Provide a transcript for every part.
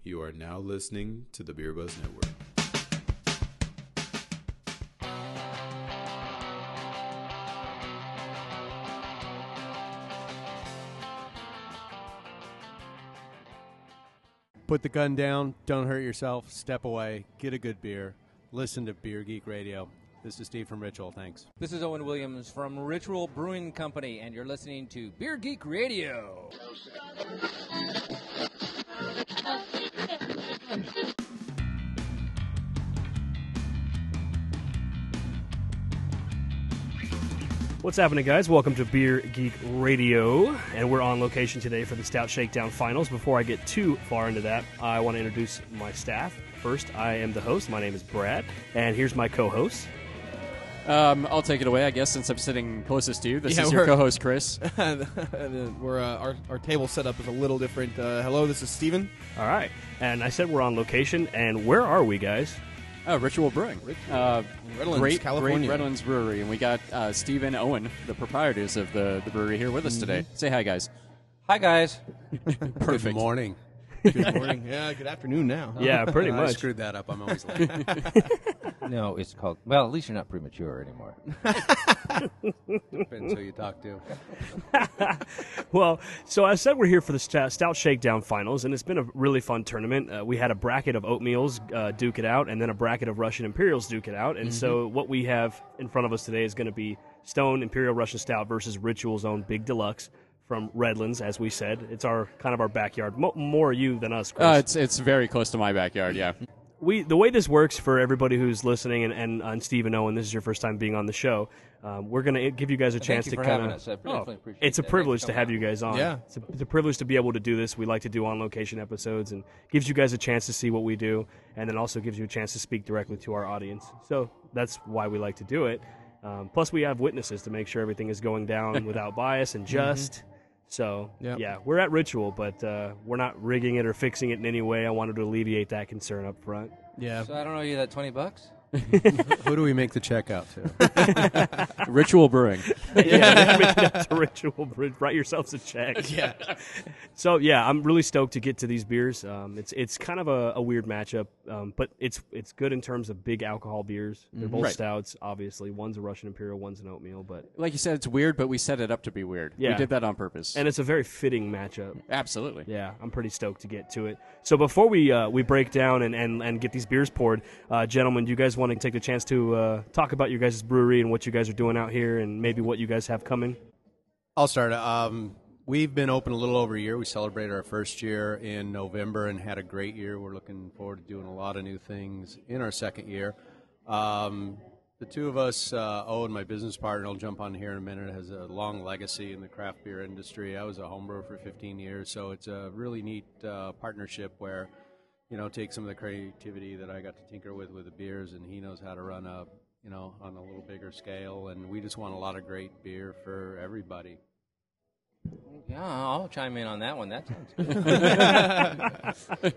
You are now listening to the Beer Buzz Network. Put the gun down, don't hurt yourself, step away, get a good beer, listen to Beer Geek Radio. This is Steve from Ritual, thanks. This is Owen Williams from Ritual Brewing Company, and you're listening to Beer Geek Radio. What's happening, guys? Welcome to Beer Geek Radio, and we're on location today for the Stout Shakedown Finals. Before I get too far into that, I want to introduce my staff. First, I am the host. My name is Brad, and here's my co-host. I'll take it away, I guess, since I'm sitting closest to you. This is your co-host, Chris. We're our table setup is a little different. Hello, this is Steven. All right, and I said we're on location, and where are we, guys? Ritual Brewing. Redlands, California. Great Redlands Brewery. And we got Steve and Owen, the proprietors of the brewery, here with us today. Say hi, guys. Hi, guys. Perfect. Good morning. Good morning. Yeah, good afternoon now. Huh? Yeah, pretty I much. screwed that up. I'm always late. No, it's called, well, at least you're not premature anymore. Depends who you talk to. Well, so I said we're here for the Stout Shakedown Finals, and it's been a really fun tournament. We had a bracket of oatmeals duke it out, and then a bracket of Russian Imperials duke it out. And so what we have in front of us today is going to be Stone Imperial Russian Stout versus Ritual's own Big Deluxe from Redlands, as we said. It's our kind of our backyard. More you than us, Chris. It's very close to my backyard, yeah. The way this works for everybody who's listening, and Steve and Owen, this is your first time being on the show. We're going to give you guys a chance to kind of. It's a privilege to have you guys on. Yeah, it's a privilege to be able to do this. We like to do on location episodes, and gives you guys a chance to see what we do, and then also gives you a chance to speak directly to our audience. So that's why we like to do it. Plus, we have witnesses to make sure everything is going down without bias and just. So, yeah, we're at Ritual, but we're not rigging it or fixing it in any way. I wanted to alleviate that concern up front. Yeah. So I don't owe you that $20? Who do we make the check out to? Ritual Brewing. Yeah, to Ritual Bridge. Write yourselves a check. Yeah. So yeah, I'm really stoked to get to these beers. It's kind of a weird matchup, but it's good in terms of big alcohol beers. They're both Right. stouts, obviously. One's a Russian Imperial, one's an oatmeal, but Like you said, it's weird, but we set it up to be weird. Yeah. We did that on purpose. and it's a very fitting matchup. Absolutely. Yeah, I'm pretty stoked to get to it. So before we break down and get these beers poured, gentlemen, do you guys want to take the chance to talk about your guys' brewery and what you guys are doing out here and maybe what you guys have coming? I'll start. We've been open a little over a year. We celebrated our first year in November and had a great year. We're looking forward to doing a lot of new things in our second year. The two of us, Owen, my business partner, will jump on here in a minute, has a long legacy in the craft beer industry. I was a homebrewer for 15 years, so it's a really neat partnership where, take some of the creativity that I got to tinker with the beers, and he knows how to run on a little bigger scale, and we just want a lot of great beer for everybody. Yeah, I'll chime in on that one. That sounds good.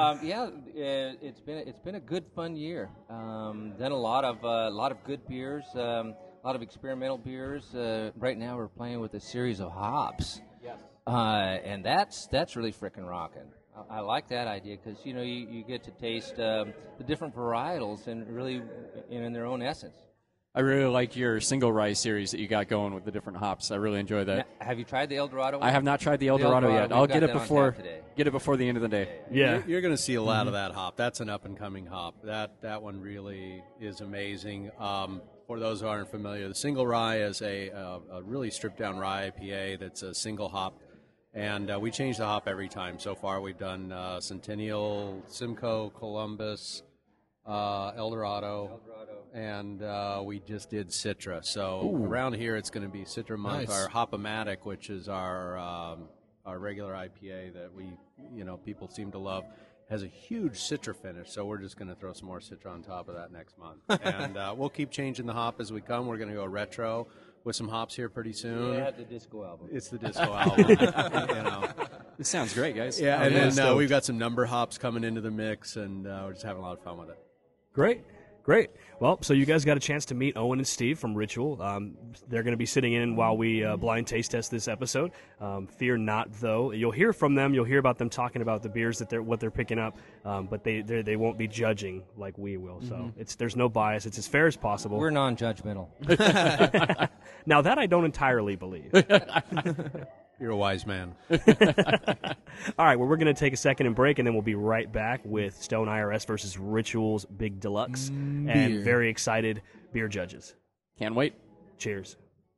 It's been a good, fun year. Done a lot of good beers, a lot of experimental beers. Right now, we're playing with a series of hops. Yes. And that's really frickin' rocking. I like that idea because you get to taste the different varietals and really in their own essence. I really like your single rye series that you got going with the different hops. I really enjoy that. Now, have you tried the El Dorado one? I have not tried the El Dorado yet. I'll get it before the end of the day. Yeah. You're going to see a lot of that hop. That's an up-and-coming hop. That one really is amazing. For those who aren't familiar, the single rye is a really stripped-down rye IPA that's a single hop. And we change the hop every time. So far, we've done Centennial, Simcoe, Columbus, El Dorado, and we just did Citra. So around here, it's going to be Citra Monk, our Hop-O-Matic, which is our regular IPA that people seem to love. Has a huge Citra finish, so we're just going to throw some more Citra on top of that next month. And we'll keep changing the hop as we come. We're going to go retro with some hops here pretty soon. Yeah, the disco album. It's the disco album. This sounds great, guys. Yeah, and then we've got some number hops coming into the mix, and we're just having a lot of fun with it. Great. Great. Well, so you guys got a chance to meet Owen and Steve from Ritual. They're going to be sitting in while we blind taste test this episode. Fear not, though. You'll hear from them. You'll hear about them talking about the beers that what they're picking up, but they won't be judging like we will. So there's no bias. It's as fair as possible. We're non-judgmental. Now that I don't entirely believe. You're a wise man. All right, well, we're going to take a second and break, and then we'll be right back with Stone IRS versus Rituals Big Deluxe. And very excited beer judges. Can't wait. Cheers.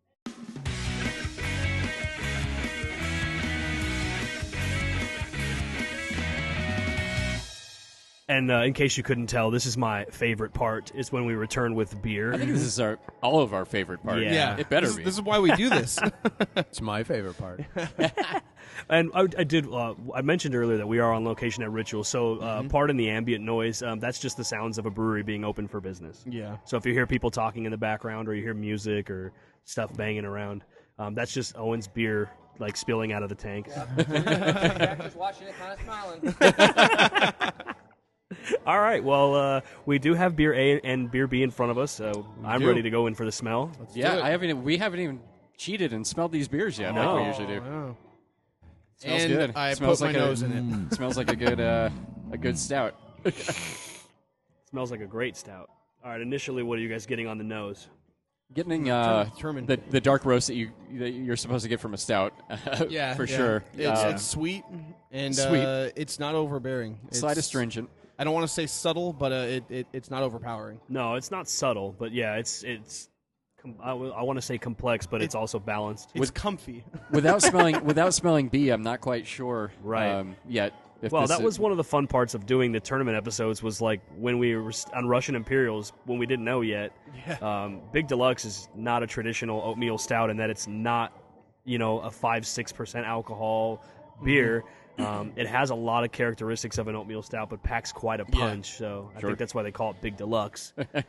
And in case you couldn't tell, this is my favorite part. Is when we return with beer. I think this is all of our favorite part. Yeah. It better be. This is why we do this. It's my favorite part. And I mentioned earlier that we are on location at Ritual, so pardon the ambient noise. That's just the sounds of a brewery being open for business. Yeah. So if you hear people talking in the background or you hear music or stuff banging around, that's just Owen's beer like spilling out of the tank. Just watching it, kind of smiling. All right, well, we do have beer A and beer B in front of us, so I'm ready to go in for the smell. Yeah, we haven't even cheated and smelled these beers yet No. like we usually do. Oh. Smells And good. I Smells put my like nose in it. Smells like a good stout. Smells like a great stout. All right, initially, what are you guys getting on the nose? Getting Determined. the dark roast that you're supposed to get from a stout. Yeah, for yeah. sure. It's sweet and sweet. it's not overbearing. Slight It's- astringent. I don't want to say subtle, but it's not overpowering. No, it's not subtle, but yeah, I want to say complex, but it's also balanced. It's comfy. Without smelling B, I'm not quite sure Right. yet. If Well, this that is- was one of the fun parts of doing the tournament episodes was like when we were on Russian Imperials, when we didn't know yet. Yeah. Big Deluxe is not a traditional oatmeal stout in that it's not, a 5-6% alcohol beer. It has a lot of characteristics of an oatmeal stout, but packs quite a punch. So I think that's why they call it Big Deluxe.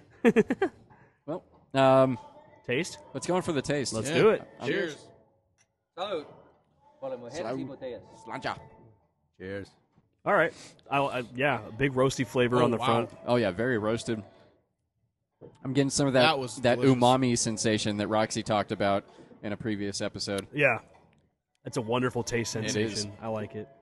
Well, Taste? let's go in for the taste. Let's do it. Cheers. Salud. Por las mujeres y botellas. Slancha. Cheers. All right. Yeah, big roasty flavor on the wow. front. Oh yeah, very roasted. I'm getting some of that That was delicious. umami sensation that Roxy talked about in a previous episode. Yeah. It's a wonderful taste It is. sensation. I like it.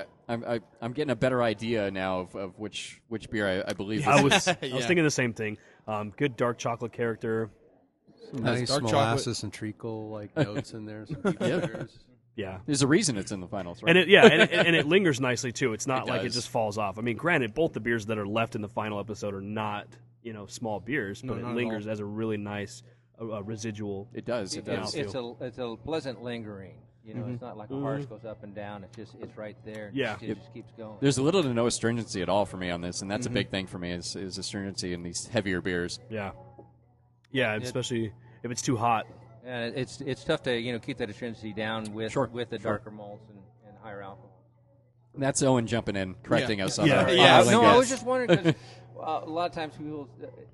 I'm getting a better idea now of which beer I believe. I this was thinking the same thing. Good dark chocolate character. Some nice dark molasses and treacle like notes in there. Some peat bitters. Yeah. There's a reason it's in the finals, right? And it lingers nicely too. It's not It like it does. just falls off. I mean, granted, both the beers that are left in the final episode are not small beers, No, but not it at lingers as a really nice It does. residual. It does. It's a pleasant lingering. It's not like a harsh goes up and down. It's right there. Yeah. It just keeps going. There's little to no astringency at all for me on this, and that's a big thing for me is astringency in these heavier beers. Yeah. Yeah, especially if it's too hot. And it's tough to keep that astringency down with the darker malts and higher alcohol. And that's Owen jumping in, correcting us on Yeah. our Yeah. our No, lingo. I was just wondering because a lot of times people,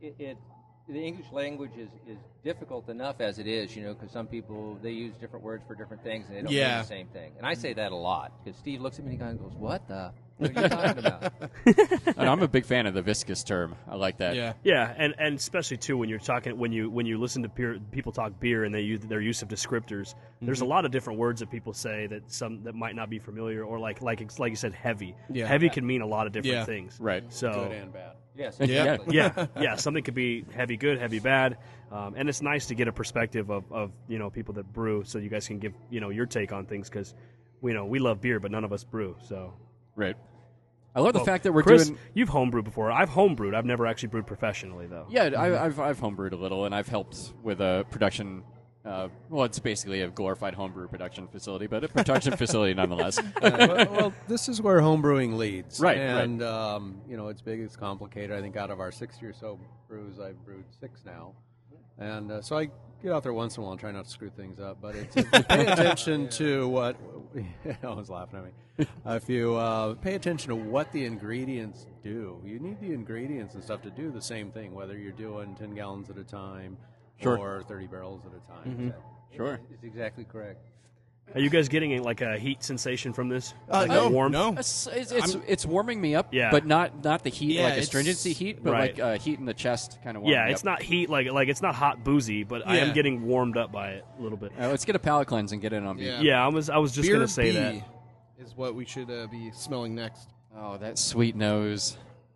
the English language is difficult enough as it is, because some people they use different words for different things and they don't mean Yeah. the same thing. And I say that a lot because Steve looks at me and he goes, "What the? What are you talking about?" And I'm a big fan of the viscous term. I like that. Yeah. Yeah, and especially too when you're talking when you listen to people talk beer and they use their use of descriptors. There's a lot of different words that people say that might not be familiar or like you said heavy. Yeah. Heavy can mean a lot of different Yeah. things. Right. So Good and bad. Yes, Yeah. exactly. yeah, something could be heavy good, heavy bad, and it's nice to get a perspective of people that brew, so you guys can give your take on things because we love beer, but none of us brew. So Right. I love the fact that we're Chris, doing. you've homebrewed before. I've homebrewed. I've never actually brewed professionally though. Yeah, I've homebrewed a little, and I've helped with a production. Well, it's basically a glorified homebrew production facility, but a production facility nonetheless. Well, this is where homebrewing leads. Right, And, it's big, it's complicated. I think out of our 60 or so brews, I've brewed 6 now. And so I get out there once in a while and try not to screw things up. But it's pay attention to what – I was laughing at me. If you pay attention to what the ingredients do, you need the ingredients and stuff to do the same thing, whether you're doing 10 gallons at a time Sure. or 30 barrels at a time. So. Sure. It's exactly correct. Are you guys getting like a heat sensation from this? No, warm? no. It's warming me up, Yeah. but not the heat, Yeah, like it's- astringency heat, but Right. like heat in the chest kind of warming Yeah, me it's up. not heat like it's not hot boozy, but I am Yeah. getting warmed up by it a little bit. Let's get a palate cleanse and get in on beer. Yeah, I was just Beer gonna say B that. is what we should be smelling next. Oh, that sweet nose.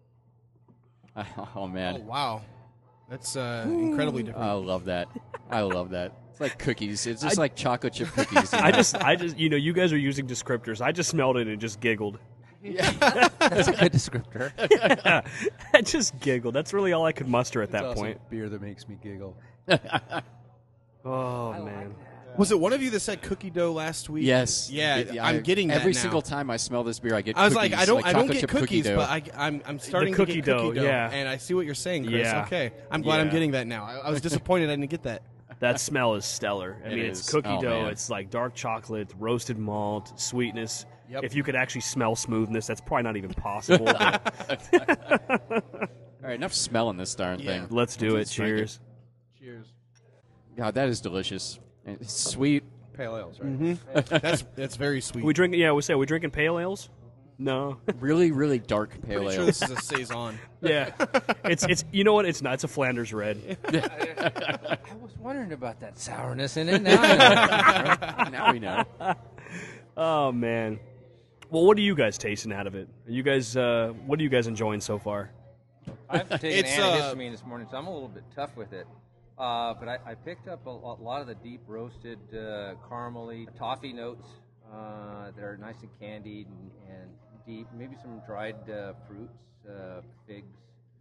Oh man, Oh wow, that's incredibly different. I love that. I love that. It's like cookies. It's just like chocolate chip cookies. I just, you guys are using descriptors. I just smelled it and just giggled. That's a good descriptor. I just giggled. That's really all I could muster at that It's also point. beer that makes me giggle. Oh man. Was it one of you that said cookie dough last week? Yes. Yeah, I'm getting that every now. single time I smell this beer. I get. I was cookies, like, I don't chocolate get chip cookie cookies, dough. but I'm starting cookie to get cookie dough, yeah. and I see what you're saying, Chris. Yeah. Okay, I'm glad I'm Yeah. getting that now. I was disappointed I didn't get that. That smell is stellar. I It mean, it's is. cookie Oh, dough. man. It's like dark chocolate, roasted malt, sweetness. Yep. If you could actually smell smoothness, that's probably not even possible. but All right, enough smelling this darn Yeah. thing. let's do it. Let's drink it. Cheers. Cheers. God, that is delicious. And it's sweet. Pale ales, right? That's very sweet. We drink. Yeah, are we drinking pale ales? No. Really, really dark pale Pretty ale. sure this is a saison. Yeah. It's you know what? It's not. It's a Flanders red. I was wondering about that sourness in it. Now I know. Now we know. Oh man. Well, what are you guys tasting out of it? Are you guys? What are you guys enjoying so far? I've taken It's, antihistamine this morning, so I'm a little bit tough with it. But I picked up a lot of the deep roasted caramely toffee notes that are nice and candied and deep. Maybe some dried fruits, figs.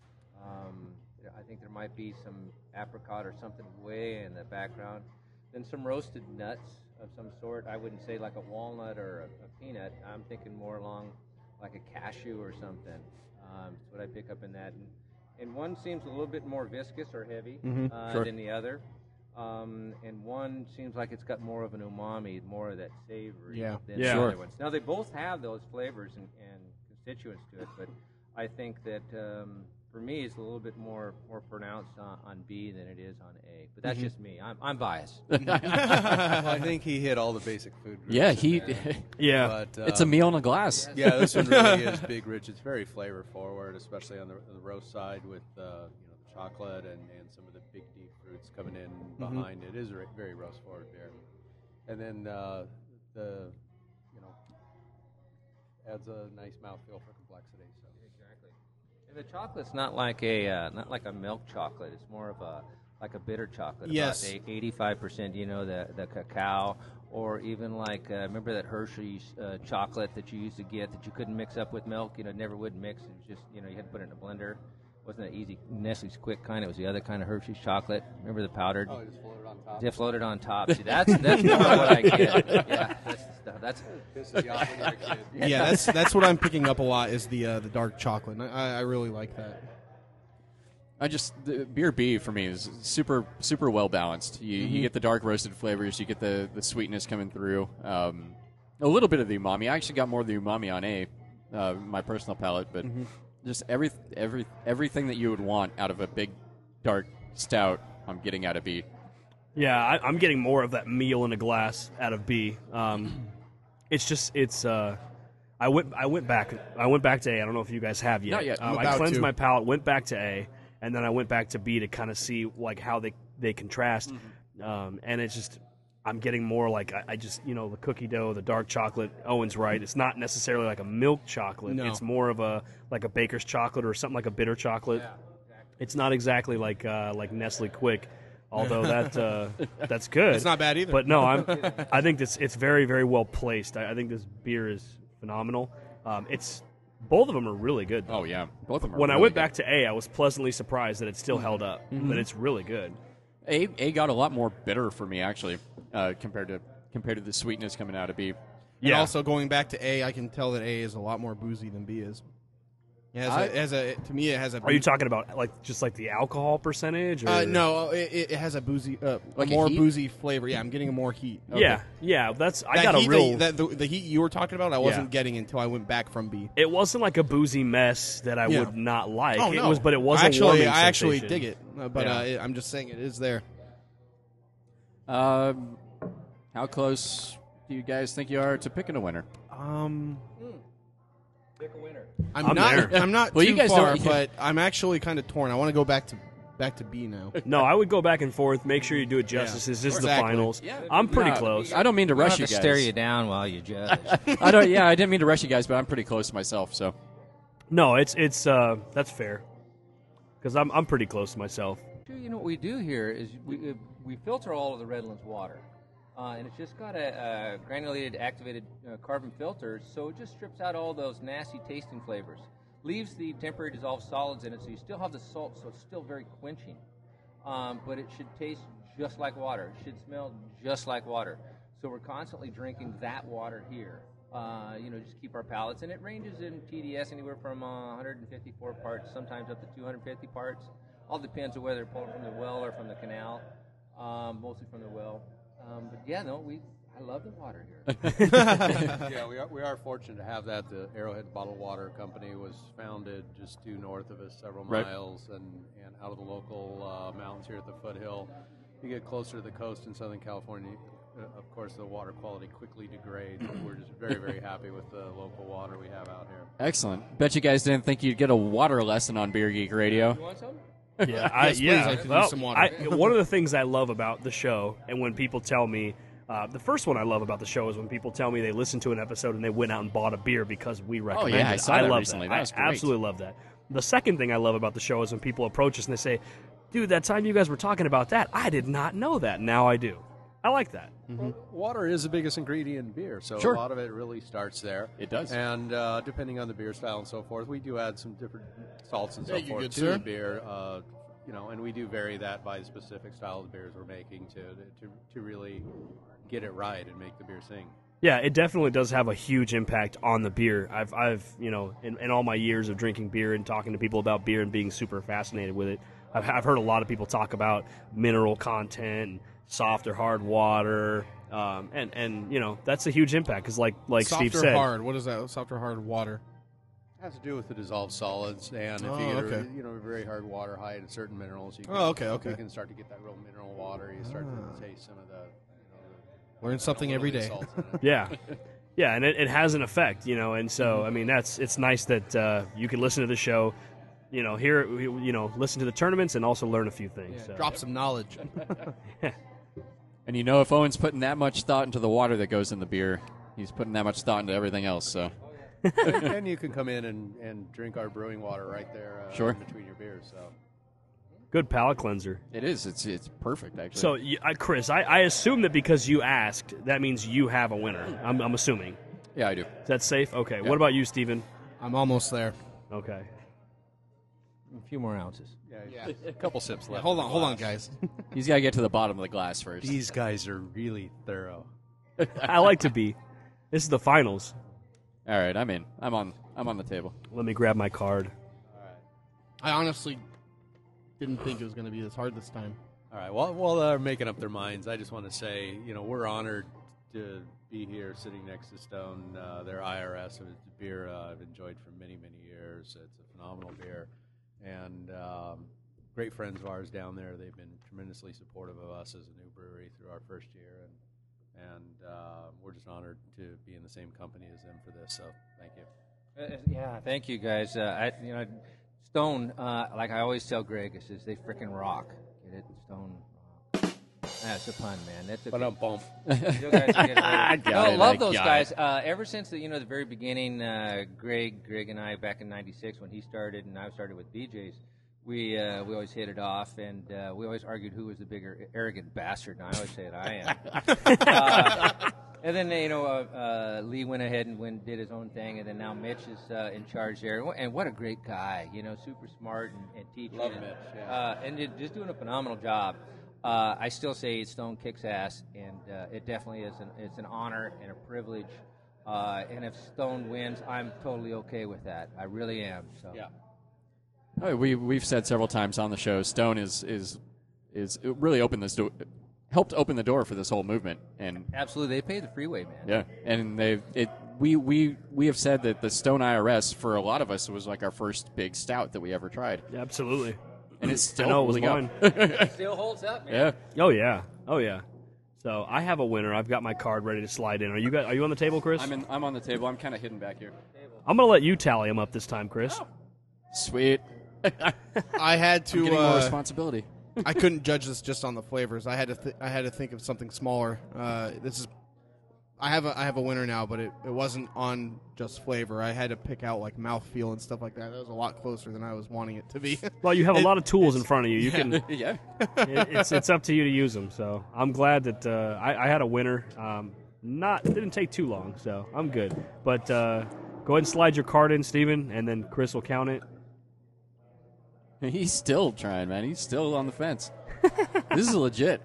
I think there might be some apricot or something way in the background. Then some roasted nuts of some sort. I wouldn't say like a walnut or a peanut. I'm thinking more along like a cashew or something. That's what I pick up in that. And one seems a little bit more viscous or heavy than the other. And one seems like it's got more of an umami, more of that savory than Yeah. the Sure. other ones. Now, they both have those flavors and constituents to it, but I think that for me it's a little bit more pronounced on B than it is on A. But that's just me. I'm biased. Well, I think he hit all the basic food groups. Yeah, in there. Yeah. But, it's a meal in a glass. Yeah, this one really is big, rich. It's very flavor forward, especially on the roast side with the chocolate and some of the big deep fruits coming in behind it. It is a very roast forward beer, and then the adds a nice mouthfeel for complexity. So Exactly. And the chocolate's not like a milk chocolate. It's more of a bitter chocolate. Yes. About 85%. The cacao, or even like remember that Hershey's chocolate that you used to get that you couldn't mix up with milk. It never would mix. It was just you had to put it in a blender. Wasn't that easy? Nestle's Quick kind. It was the other kind of Hershey's chocolate. Remember the powdered? it just floated on top. Yeah, floated on top. See, that's more what I get. Yeah, that's the stuff. That's Pisses you off when you're a kid. Yeah, that's what I'm picking up a lot is the dark chocolate. And I really like that. The beer B for me is super super well balanced. You get the dark roasted flavors, you get the sweetness coming through, a little bit of the umami. I actually got more of the umami on A, my personal palate, but just everything that you would want out of a big dark stout, I'm getting out of B. Yeah, I'm getting more of that meal in a glass out of B. I went back to A. I don't know if you guys have yet. Not yet. I'm I about cleansed to. my palate, went back to A, and then I went back to B to kind of see like how they contrast. And it's just I'm getting more like I just the cookie dough, the dark chocolate. Owen's right. It's not necessarily like a milk chocolate. No. It's more of a baker's chocolate or something like a bitter chocolate. It's not exactly like Nestle Quick. Although that's good. It's not bad either. But no, I think it's very, very well placed. I think this beer is phenomenal. Both of them are really good. Oh yeah, both of them. Are When I really went good. back to A, I was pleasantly surprised that it still held up. But it's really good. A got a lot more bitter for me actually, compared to the sweetness coming out of B. And also going back to A, I can tell that A is a lot more boozy than B is. To me, it has a. Are you talking about just the alcohol percentage? Or? No, it has a boozy, Like a more heat? boozy flavor. Yeah, I'm getting more heat. Yeah. That's I got a heat real. the heat you were talking about. I wasn't getting until I went back from B. It wasn't like a boozy mess that I would not like. Oh no, But it was I a warming I actually sensation. dig it, but Yeah. I'm just saying it is there. How close do you guys think you are to picking a winner? Pick a winner. I'm I'm not. there. I'm not Well, too you guys far, don't- but I'm actually kind of torn. I want to go back to B now. No, I would go back and forth. Make sure you do it justice. This is the Exactly. finals. Yeah. I'm pretty No, close. I don't mean to I don't rush have you to guys. stare you down while you judge. I don't. Yeah, I didn't mean to rush you guys, but I'm pretty close myself. So No, it's that's fair. Because I'm pretty close to myself. You know what we do here is we filter all of the Redlands water, and it's just got a granulated activated carbon filter, so it just strips out all those nasty tasting flavors, leaves the temporary dissolved solids in it, so you still have the salt, so it's still very quenching, but it should taste just like water. It should smell just like water. So we're constantly drinking that water here. Just keep our palates, and it ranges in TDS anywhere from 154 parts, sometimes up to 250 parts. All depends on whether they're pulled from the well or from the canal, mostly from the well. But yeah, no, I love the water here. Yeah, we are fortunate to have that. The Arrowhead Bottled Water Company was founded just due north of us, several Right. miles, and out of the local mountains here at the foothill. You get closer to the coast in Southern California, of course, the water quality quickly degrades. But we're just very, very happy with the local water we have out here. excellent. Bet you guys didn't think you'd get a water lesson on Beer Geek Radio. You want some? Yeah, Yes, please, I could use some water. One of the things I love about the show, and when people tell me, the first one I love about the show is when people tell me they listened to an episode and they went out and bought a beer because we recommended yeah, I it. saw that love recently. that. That was I great. absolutely love that. The second thing I love about the show is when people approach us and they say, dude, that time you guys were talking about that, I did not know that. Now I do. I like that. Well, water is the biggest ingredient in beer, so Sure. a lot of it really starts there. It does. And depending on the beer style and so forth, we do add some different salts and so Thank you, forth good to sir. the beer. And we do vary that by the specific style of beers we're making to really get it right and make the beer sing. Yeah, it definitely does have a huge impact on the beer. I've in all my years of drinking beer and talking to people about beer and being super fascinated with it, I've heard a lot of people talk about mineral content, and soft or hard water, and that's a huge impact because like Soft Steve or said, hard? What is that? Soft or hard water? It has to do with the dissolved solids, and if Oh, you get okay. very hard water high in certain minerals, you can, Oh, okay. you can start to get that real mineral water. You start to taste some of the Learn something every day. salts in it. yeah, and it has an effect, and so I mean it's nice that you can listen to the show, hear listen to the tournaments and also learn a few things. So. Drop some knowledge. And if Owen's putting that much thought into the water that goes in the beer, he's putting that much thought into everything else. So And you can come in and drink our brewing water right there Sure. in between your beers. So. Good palate cleanser. it is. It's perfect actually. So, Chris, I assume that because you asked, that means you have a winner. I'm assuming. yeah, I do. Is that safe? Okay. Yeah. What about you, Steven? I'm almost there. Okay. A few more ounces. Yeah, a couple sips left. Hold in on, the hold on, glass. guys. He's got to get to the bottom of the glass first. These guys are really thorough. I like to be. This is the finals. All right, I'm in. I'm on the table. Let me grab my card. I honestly didn't think it was going to be this hard this time. All right. While they're making up their minds, I just want to say, we're honored to be here sitting next to Stone. Their IRS, a beer I've enjoyed for many, many years. It's a phenomenal beer. And great friends of ours down there. They've been tremendously supportive of us as a new brewery through our first year. And we're just honored to be in the same company as them for this. So thank you. Yeah, thank you guys. Stone, like I always tell Greg, it says they freaking rock. Get it, Stone. That's a pun, man. That's a But I'm bump. You guys are getting I ready. got No, it, love I those got guys. Ever since the very beginning, Greg and I back in '96 when he started and I started with BJ's, we always hit it off, and we always argued who was the bigger arrogant bastard. And I always say it, I am. And then Lee went ahead and did his own thing, and then now Mitch is in charge there. And what a great guy, super smart and teaching. Love Mitch, yeah. And just doing a phenomenal job. I still say Stone kicks ass, and it definitely is. It's an honor and a privilege. And if Stone wins, I'm totally okay with that. I really am. So. Yeah. Oh, we've said several times on the show, Stone is it really opened this door, helped open the door for this whole movement, and Absolutely, they pay the freeway, man. yeah, and we have said that the Stone IRS for a lot of us was like our first big stout that we ever tried, Absolutely. and it's still I know it was holding mine. up. Still holds up, man. Yeah, Oh yeah. So I have a winner. I've got my card ready to slide in. Are you on the table, Chris? I'm on the table. I'm kind of hidden back here. I'm going to let you tally them up this time, Chris. Sweet. I had I'm getting more to. responsibility. I couldn't judge this just on the flavors. I had to think of something smaller. I have a winner now, but it wasn't on just flavor. I had to pick out like mouthfeel and stuff like that. That was a lot closer than I was wanting it to be. Well, you have a lot of tools in front of you. You can. Yeah. It's up to you to use them. So I'm glad that I had a winner. Didn't take too long, so I'm good. But go ahead and slide your card in, Steven, and then Chris will count it. He's still trying, man. He's still on the fence. This is legit.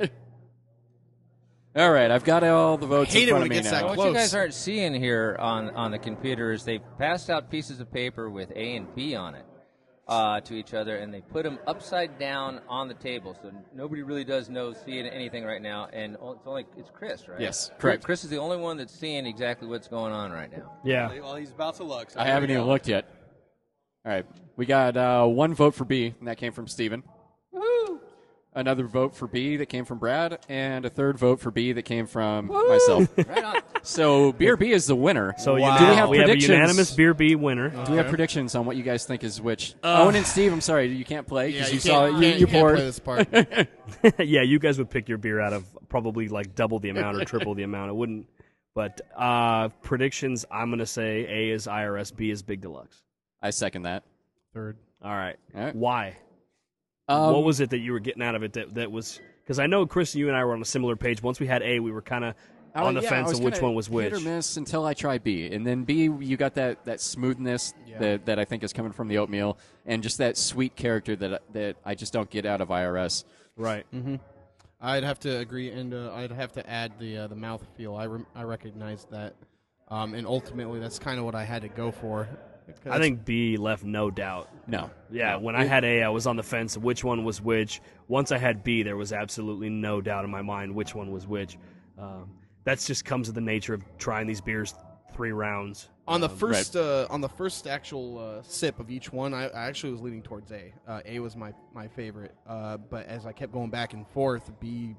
All right, I've got all the votes in front of me now. What you guys aren't seeing here on the computer is they've passed out pieces of paper with A and B on it to each other, and they put them upside down on the table, so nobody really does see anything right now. And it's Chris, right? Yes, correct. Chris is the only one that's seeing exactly what's going on right now. Yeah. Well, he's about to look. So I haven't even looked yet. All right, we got one vote for B, and that came from Steven. Woo! Another vote for B that came from Brad, and a third vote for B that came from myself. Right on. So Beer B is the winner. So do we have we have a predictions? unanimous Beer B winner. Do we have predictions on what you guys think is which? Owen and Steve, I'm sorry, you can't play because Yeah, you saw it. You can't poured. play this part. Yeah, you guys would pick your beer out of probably like double the amount or triple the amount. It wouldn't. But predictions, I'm going to say A is IRS, B is Big Deluxe. I second that. Third. All right. All right. Why? What was it that you were getting out of it that was – because I know, Chris, you and I were on a similar page. Once we had A, we were kind of on the fence of which one was which. Hit or miss until I tried B. And then B, you got that smoothness that I think is coming from the oatmeal and just that sweet character that I just don't get out of IRS. Right. Mm-hmm. I'd have to agree, and I'd have to add the mouthfeel. I recognize that, and ultimately that's kind of what I had to go for. I think B left no doubt. No. Yeah, when I had A, I was on the fence of which one was which. Once I had B, there was absolutely no doubt in my mind which one was which. That just comes with the nature of trying these beers 3 rounds. On the first actual sip of each one, I actually was leaning towards A. A was my favorite, but as I kept going back and forth, B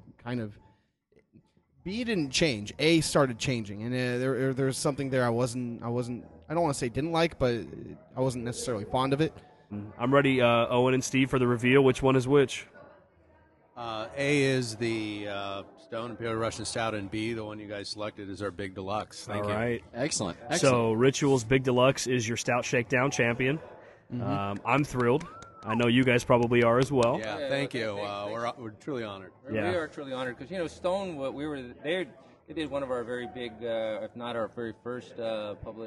didn't change. A started changing, and there's something there I don't want to say didn't like, but I wasn't necessarily fond of it. I'm ready, Owen and Steve, for the reveal. Which one is which? A is the Stone Imperial Russian Stout, and B, the one you guys selected, is our Big Deluxe. Thank you. All right. Excellent. So Ritual's Big Deluxe is your Stout Shakedown champion. Mm-hmm. I'm thrilled. I know you guys probably are as well. Yeah, thank you. We're truly honored. Yeah. We are truly honored because Stone. They did one of our very big, if not our very first public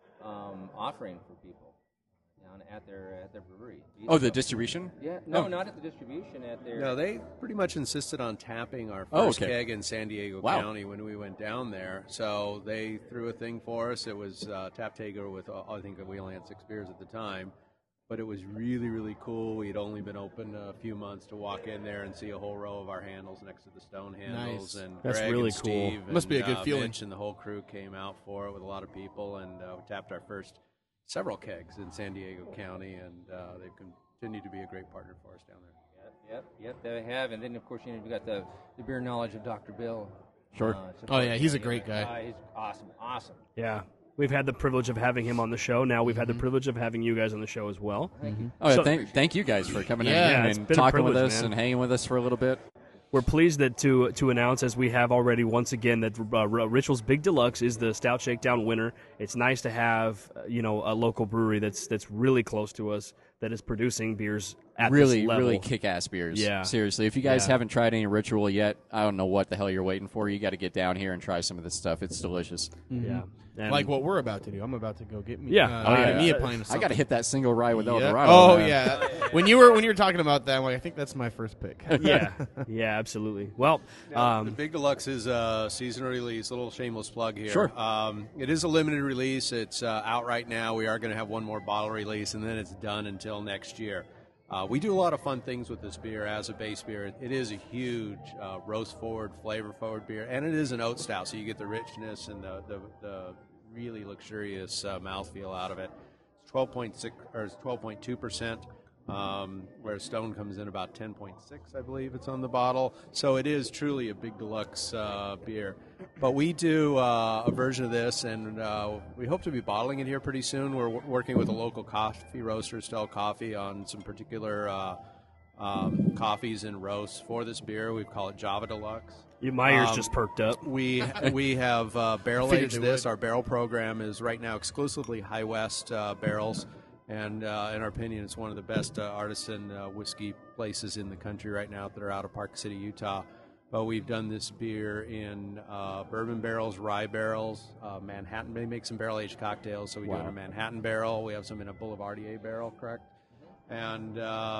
offering for people down at their brewery. Oh, the distribution? Yeah, no, not at the distribution. At their No, they pretty much insisted on tapping our first okay. keg in San Diego County when we went down there. So they threw a thing for us. It was tap taker with I think we only had 6 beers at the time. But it was really, really cool. We had only been open a few months to walk in there and see a whole row of our handles next to the Stone handles. Nice. And That's Greg really and Steve cool. Must be a good and, feeling. Mitch and the whole crew came out for it with a lot of people, and we tapped our first several kegs in San Diego County, and they've continued to be a great partner for us down there. Yep, they have. And then, of course, we got the beer knowledge of Dr. Bill. Sure. Oh, yeah, he's a great guy. He's awesome. Yeah. We've had the privilege of having him on the show. Now we've had the privilege of having you guys on the show as well. Oh, So- thank you guys for coming Yeah, in it's and been a talking with privilege, us man. and hanging with us for a little bit. We're pleased that to announce, as we have already once again, that Ritual's Big Deluxe is the Stout Shakedown winner. It's nice to have a local brewery that's really close to us that is producing beers at Really, this level. really kick-ass beers. Yeah. Seriously, if you guys Yeah. haven't tried any Ritual yet, I don't know what the hell you're waiting for. You got to get down here and try some of this stuff. It's delicious. Yeah. And Like what we're about to do. I'm about to go get me. Yeah. Get me a Yeah. pint of I something. got to hit that single rye with Eldorado. Oh man. yeah. when you were talking about that, I think that's my first pick. yeah, yeah, absolutely. Well, The Big Deluxe is a seasonal release. Little shameless plug here. Sure. It is a limited release. It's out right now. We are going to have one more bottle release, and then it's done until next year. We do a lot of fun things with this beer as a base beer. It is a huge roast-forward, flavor-forward beer, and it is an oat stout, so you get the richness and the really luxurious mouthfeel out of it. It's 12.2%. where Stone comes in about 10.6, I believe it's on the bottle. So it is truly a big deluxe beer. But we do a version of this, and we hope to be bottling it here pretty soon. We're working with a local coffee roaster, Stell Coffee, on some particular coffees and roasts for this beer. We call it Java Deluxe. My ears just perked up. We have barrel Figured aged they this. would. Our barrel program is right now exclusively High West barrels, and in our opinion, it's one of the best artisan whiskey places in the country right now that are out of Park City, Utah. But we've done this beer in bourbon barrels, rye barrels, Manhattan. They make some barrel aged cocktails, so we do it in a Manhattan barrel. We have some in a Boulevardier barrel, correct? And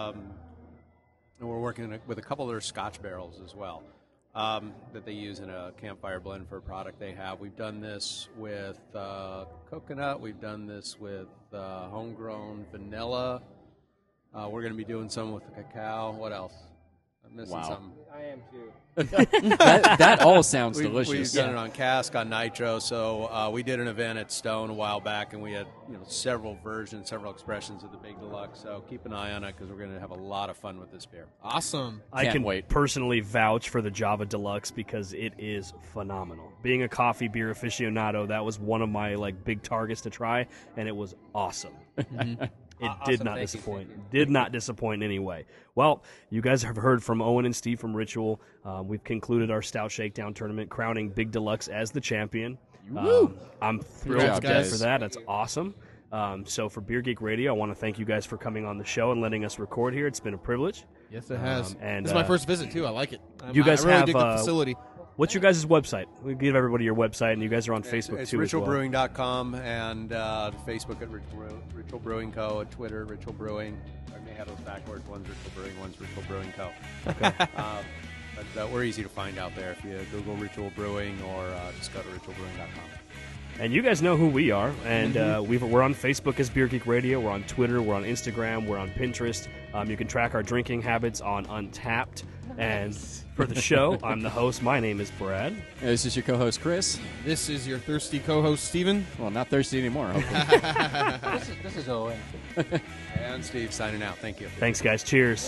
we're working with a couple of their Scotch barrels as well. That they use in a campfire blend for a product they have. We've done this with coconut. We've done this with homegrown vanilla. We're going to be doing some with cacao. What else? I'm missing something. I am too. that all sounds We've delicious. done it on cask, on nitro. So we did an event at Stone a while back, and we had several versions, several expressions of the Big Deluxe. So keep an eye on it because we're going to have a lot of fun with this beer. Awesome. I Can't can wait. personally vouch for the Java Deluxe because it is phenomenal. Being a coffee beer aficionado, that was one of my big targets to try, and it was awesome. It did not Thank you, disappoint. thank Did not disappoint in any way. Well, you guys have heard from Owen and Steve from Ritual. We've concluded our Stout Shakedown tournament, crowning Big Deluxe as the champion. I'm thrilled Congrats, to death guys. for that. That's awesome. So for Beer Geek Radio, I want to thank you guys for coming on the show and letting us record here. It's been a privilege. Yes, it has. and, this is my first visit too. I like it. you guys I really have, dig the facility. What's your guys' website? We give everybody your website, and you guys are on Facebook It's too as well. ritualbrewing.com and Facebook at Ritual Brewing Co. At Twitter, Ritual Brewing. I may have those backwards. One's Ritual Brewing, one's Ritual Brewing Co. Okay. But we're easy to find out there if you Google Ritual Brewing or just go to ritualbrewing.com. And you guys know who we are, and we're on Facebook as Beer Geek Radio. We're on Twitter. We're on Instagram. We're on Pinterest. You can track our drinking habits on Untapped. And for the show, I'm the host. My name is Brad. This is your co-host Chris. This is your thirsty co-host Steven. Well, not thirsty anymore. Hopefully. This is Owen. And Steve signing out. Thank you. Thanks, guys. Cheers.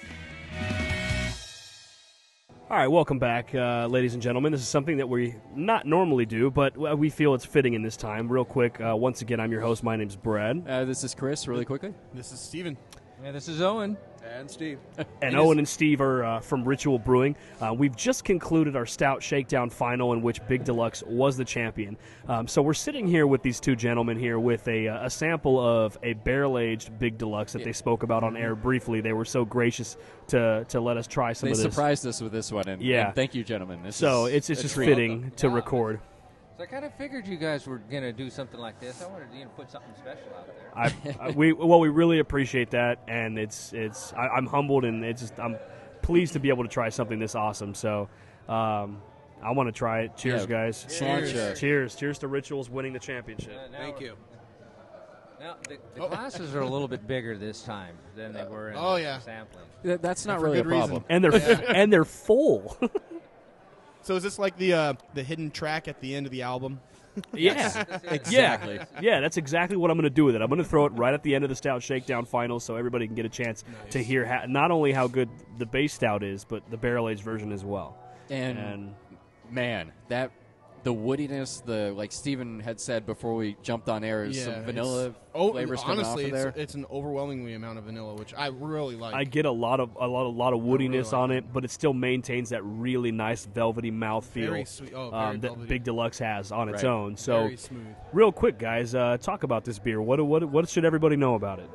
All right, welcome back, ladies and gentlemen. This is something that we not normally do, but we feel it's fitting in this time. Real quick, once again, I'm your host. My name's Brad. This is Chris. Really quickly. This is Steven. Yeah, this is Owen. And Steve. And Owen and Steve are from Ritual Brewing. We've just concluded our Stout Shakedown final in which Big Deluxe was the champion. So we're sitting here with these two gentlemen here with a sample of a barrel-aged Big Deluxe that they spoke about on air briefly. They were so gracious to let us try some They of this. surprised us with this one, and thank you, gentlemen. So it's just fitting to record. So I kind of figured you guys were going to do something like this. I wanted to put something special out there. We really appreciate that, and I'm humbled, and I'm pleased to be able to try something this awesome. So I want to try it. Cheers, guys! Cheers to Rituals winning the championship. Thank you. Now, the glasses are a little bit bigger this time than they were in Oh, the yeah. sampling. That's not for really a good reason. problem. And they're full. So is this like the hidden track at the end of the album? Yeah. Exactly. Yeah, that's exactly what I'm going to do with it. I'm going to throw it right at the end of the Stout Shakedown finals so everybody can get a chance to hear not only how good the base stout is, but the barrel-aged version as well. And man, the woodiness, like Steven had said before we jumped on air, is some vanilla flavors coming honestly, off of there. it's an overwhelmingly amount of vanilla, which I really like. I get a lot of woodiness like on it, but it still maintains that really nice velvety mouthfeel Very sweet. Oh, very that velvety. Big Deluxe has on its Right. own. So, Very smooth. real quick, guys, talk about this beer. What should everybody know about it?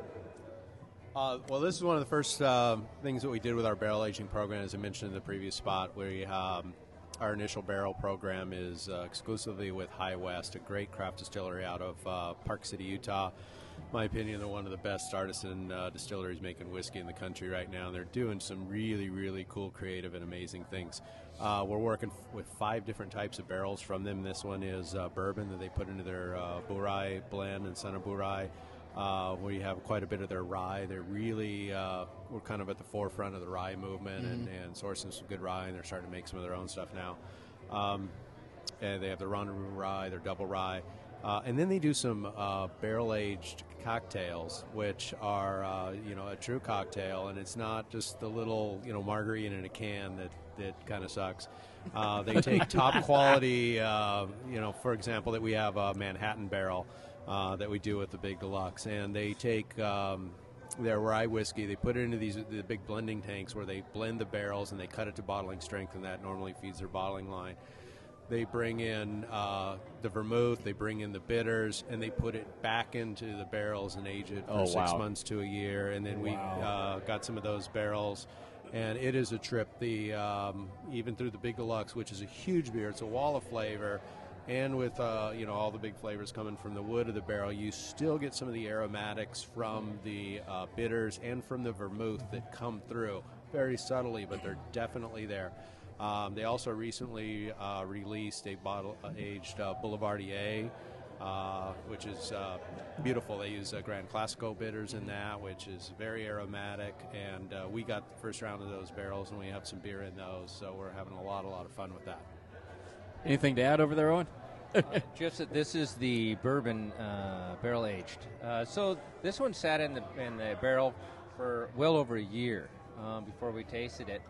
Well, this is one of the first things that we did with our barrel aging program, as I mentioned in the previous spot, where our initial barrel program is exclusively with High West, a great craft distillery out of Park City, Utah. In my opinion, they're one of the best artisan distilleries making whiskey in the country right now. They're doing some really, really cool, creative, and amazing things. We're working with 5 different types of barrels from them. This one is bourbon that they put into their Burai blend and Son of Burai. We have quite a bit of their rye. They're really, we're kind of at the forefront of the rye movement and sourcing some good rye, and they're starting to make some of their own stuff now. And they have their Rendezvous rye, their double rye. And then they do some barrel-aged cocktails, which are a true cocktail, and it's not just the little margarita in a can that kind of sucks. They take top quality. For example, that we have a Manhattan barrel that we do with the Big Deluxe, and they take their rye whiskey. They put it into the big blending tanks where they blend the barrels and they cut it to bottling strength, and that normally feeds their bottling line. They bring in the vermouth, they bring in the bitters, and they put it back into the barrels and age it for 6 months to a year. And then we got some of those barrels, and it is a trip. Even through the Big Deluxe, which is a huge beer, it's a wall of flavor, and with all the big flavors coming from the wood of the barrel, you still get some of the aromatics from the bitters and from the vermouth that come through very subtly, but they're definitely there. They also recently released a bottle-aged Boulevardier, which is beautiful. They use Grand Classico bitters in that, which is very aromatic. And we got the first round of those barrels, and we have some beer in those, so we're having a lot of fun with that. Anything to add over there, Owen? Just that this is the bourbon barrel aged. So this one sat in the barrel for well over a year before we tasted it.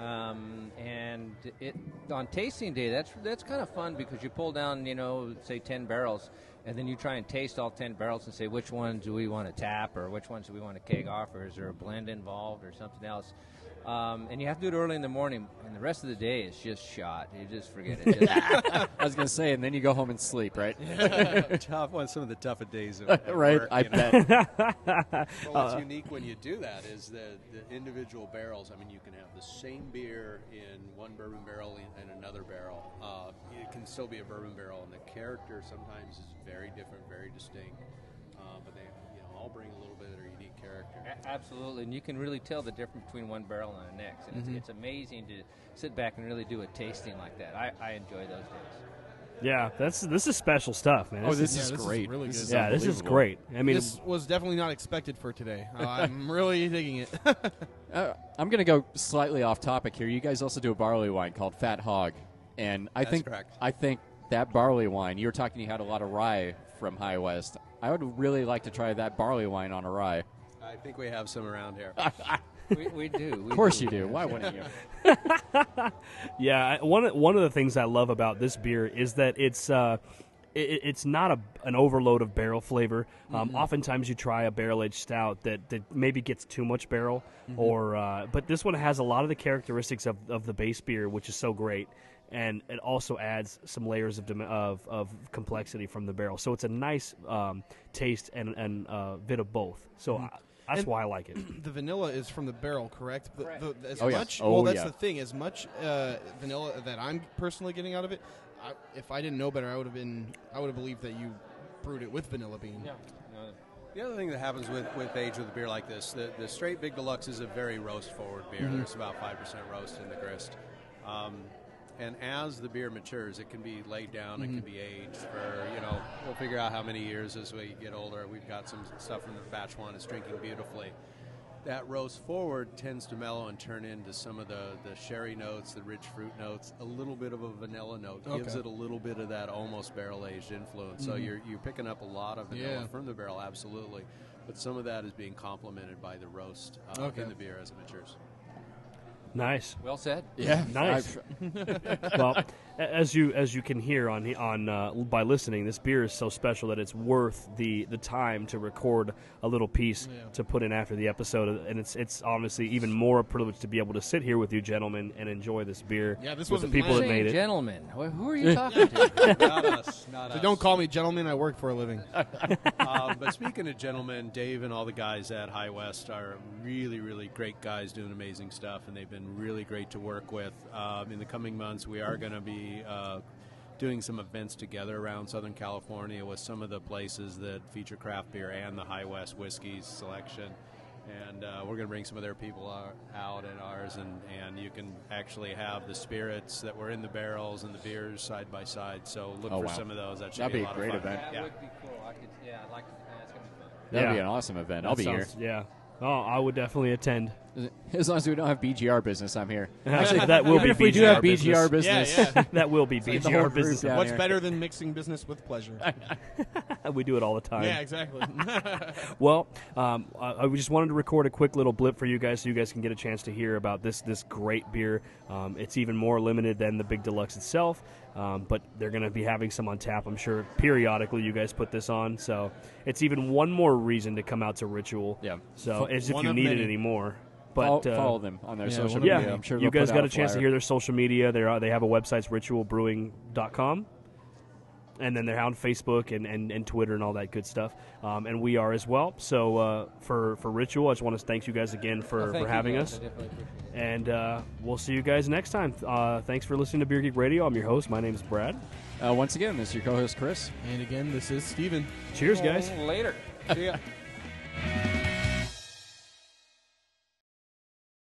And it on tasting day, that's kind of fun because you pull down, say 10 barrels, and then you try and taste all 10 barrels and say which ones do we want to tap or which ones do we want to keg off, or is there a blend involved or something else. And you have to do it early in the morning, and the rest of the day is just shot. You just forget it. I was going to say, and then you go home and sleep, right? Tough one. Some of the toughest days of right, work, I bet. What's unique when you do that is the individual barrels. I mean, you can have the same beer in one bourbon barrel and another barrel. It can still be a bourbon barrel, and the character sometimes is very different, very distinct. But they all bring a little bit of their unique character. Absolutely, and you can really tell the difference between one barrel and the next. And it's amazing to sit back and really do a tasting like that. I enjoy those days. Yeah, this is special stuff, man. This is great. Really good. This is great. I mean, This was definitely not expected for today. I'm really digging it. I'm going to go slightly off topic here. You guys also do a barley wine called Fat Hog, and I think that barley wine. You were talking. You had a lot of rye from High West. I would really like to try that barley wine on a rye. I think we have some around here. We do. Of course you do. Why wouldn't you? Yeah, one of the things I love about this beer is that it's not an overload of barrel flavor. Oftentimes you try a barrel-aged stout that maybe gets too much barrel, but this one has a lot of the characteristics of the base beer, which is so great, and it also adds some layers of complexity from the barrel. So it's a nice taste and bit of both. So that's why I like it. The vanilla is from the barrel, correct? Correct. That's the thing. As much vanilla that I'm personally getting out of it, if I didn't know better, I would have believed that you brewed it with vanilla bean. Yeah. The other thing that happens with age with a beer like this, the straight Big Deluxe is a very roast-forward beer. There's about 5% roast in the grist. And as the beer matures, it can be laid down, it can be aged for, we'll figure out how many years as we get older. We've got some stuff from the batch one that's drinking beautifully. That roast forward tends to mellow and turn into some of the sherry notes, the rich fruit notes, a little bit of a vanilla note. Gives it a little bit of that almost barrel-aged influence. So you're picking up a lot of vanilla from the barrel, absolutely. But some of that is being complemented by the roast in the beer as it matures. Nice. Well said. Yeah, nice. Well, as you can hear on by listening, this beer is so special that it's worth the time to record a little piece to put in after the episode, and it's honestly even more a privilege to be able to sit here with you gentlemen and enjoy this beer. Yeah, this with wasn't the people that Saying made it. gentlemen. Who are you talking to? Not us. Not So us. don't call me gentleman. I work for a living. But speaking of gentlemen, Dave and all the guys at High West are really, really great guys doing amazing stuff, and they've been really great to work with. In the coming months, we are going to be doing some events together around Southern California with some of the places that feature craft beer and the High West whiskeys selection. And we're going to bring some of their people out and ours, and you can actually have the spirits that were in the barrels and the beers side by side. So look for some of those. That should That'd be a lot great of fun. event. That would be cool. I'd like to. It's gonna be fun. That'd be an awesome event. I'll be here. Yeah. Oh, I would definitely attend. As long as we don't have BGR business, I'm here. Actually, that will Even be if we do have business. BGR business, Yeah. That will be the whole BGR group business. down What's here. better than mixing business with pleasure? We do it all the time. Yeah, exactly. Well, I just wanted to record a quick little blip for you guys so you guys can get a chance to hear about this great beer. It's even more limited than the Big Deluxe itself, but they're going to be having some on tap, I'm sure. Periodically, you guys put this on, so it's even one more reason to come out to Ritual. Yeah. So as if One you of need many. it anymore. But follow them on their social one of media. yeah, I'm sure you they'll guys put got out a chance to flyer. hear their social media. They have a website, it's ritualbrewing.com. And then they're on Facebook and Twitter and all that good stuff. And we are as well. So for Ritual, I just want to thank you guys again for having us. And we'll see you guys next time. Thanks for listening to Beer Geek Radio. I'm your host. My name is Brad. Once again, this is your co-host Chris. And again, this is Steven. Cheers, guys. Later. See ya.